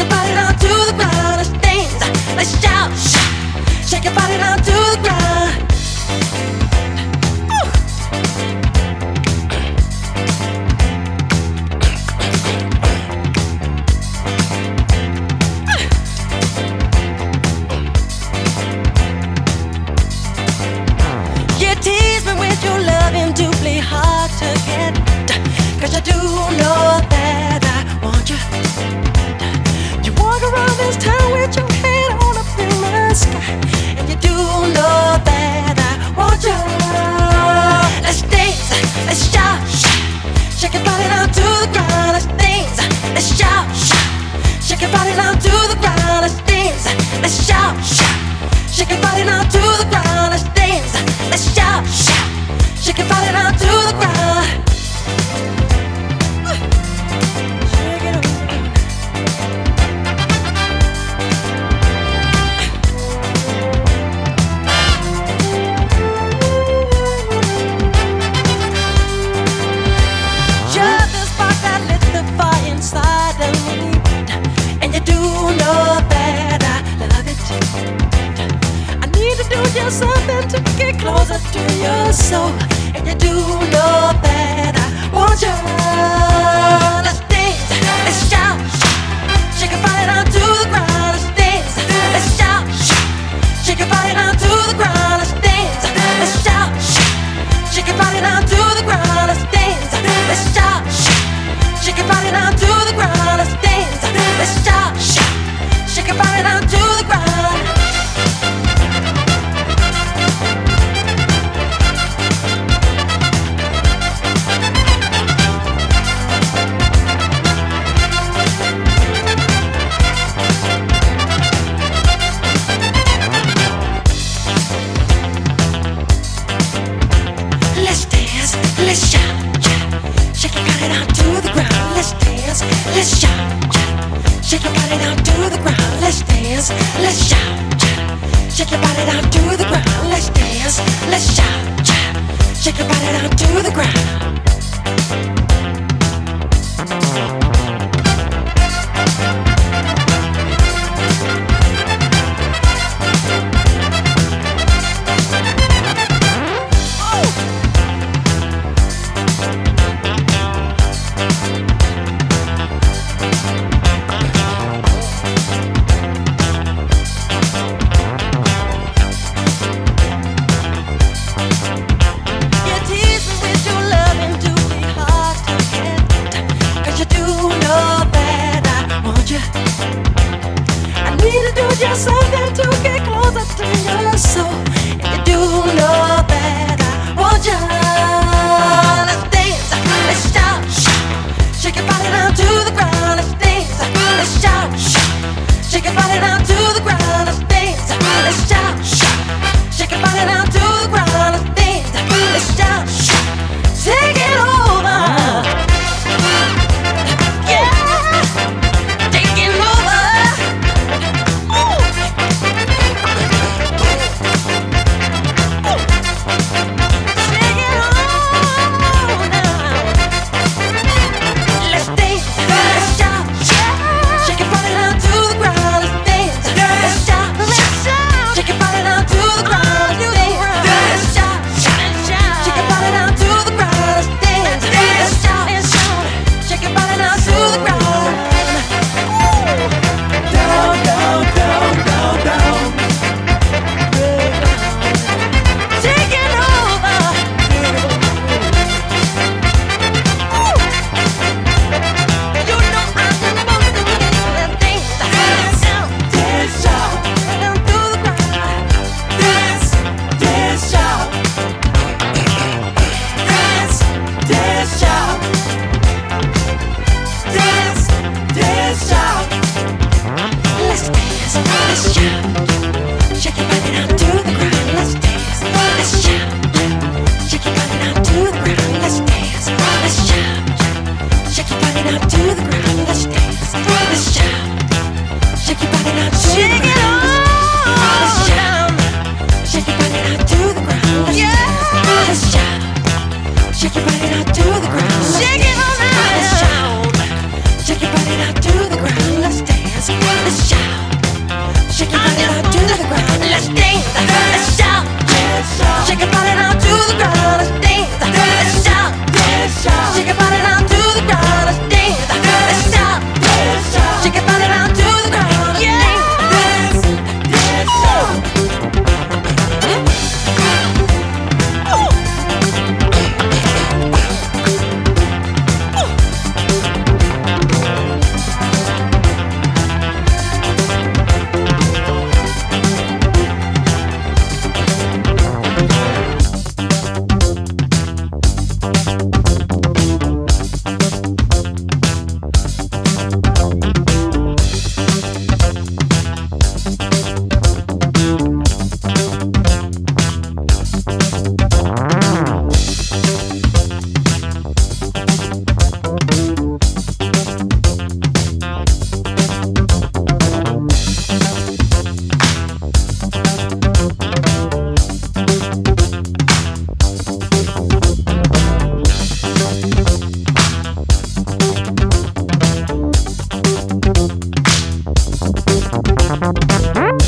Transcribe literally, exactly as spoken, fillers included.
your body down to the ground. Let's dance, let's shout, shout. Shake your body down to the ground. You tease me with your loving, doubly hard to get. Cause you do know that I want you. You walk around this town with your head on up in the sky. And you do know that I want you. Let's dance, let's shout, shout. Shake your body down to the ground. Let's dance, let's shout, shout. Shake your body down to the ground. Let's dance, let's shout, shout. Shake your body down to the ground. Let's dance, let's shout, shout. Shake your body down to the ground. Shake it up. You're the spark that lit the fire inside of me. And you do know that I love it. I need to do just something to get closer to your soul. And you do know that I want you. Let's dance, let's shout, shout. Shake your body down to the ground. Let's dance, let's shout, shout. Shake your body down to the ground. Let's dance, let's shout, shout. Shake your body down to the ground. Let's dance, let's shout, shout. Shake your body down to the ground. Let's dance, let's shout, shout. Shake your body down to the ground. Let's dance, let's shout, shout. Shake your body down to the ground. Let's dance, let's shout, shout. Shake your body down to the ground. Let's dance, let's shout, shout. Shake your body down to the ground. Let's dance, let's shout, shout. Shake your body down to the ground. You tease me with your loving, doubly hard to get. Cause you do know that I want you. I need to do just something to get closer to your soul. And you do know that I want you. Let's dance, let's shout, shout. Shake your body down to the ground. Let's dance, let's shout, shout. Shake your body down to the ground. Let's dance, let's shout, shout. Shake your body down to the ground. Let's dance, let's shout, shout. Take it over. Yeah, taking over. Ooh. Take it on now. Let's dance, let's shout, shout. Shake your body down to the ground. Let's dance, let's shout. Shake your body down to the ground. Let's dance, let's shout. Shake your body down to the ground. Let's dance, let's shout. Shake your body down to the ground. Let's dance, let's shout. Shake your body down to the ground. Yeah. Huh?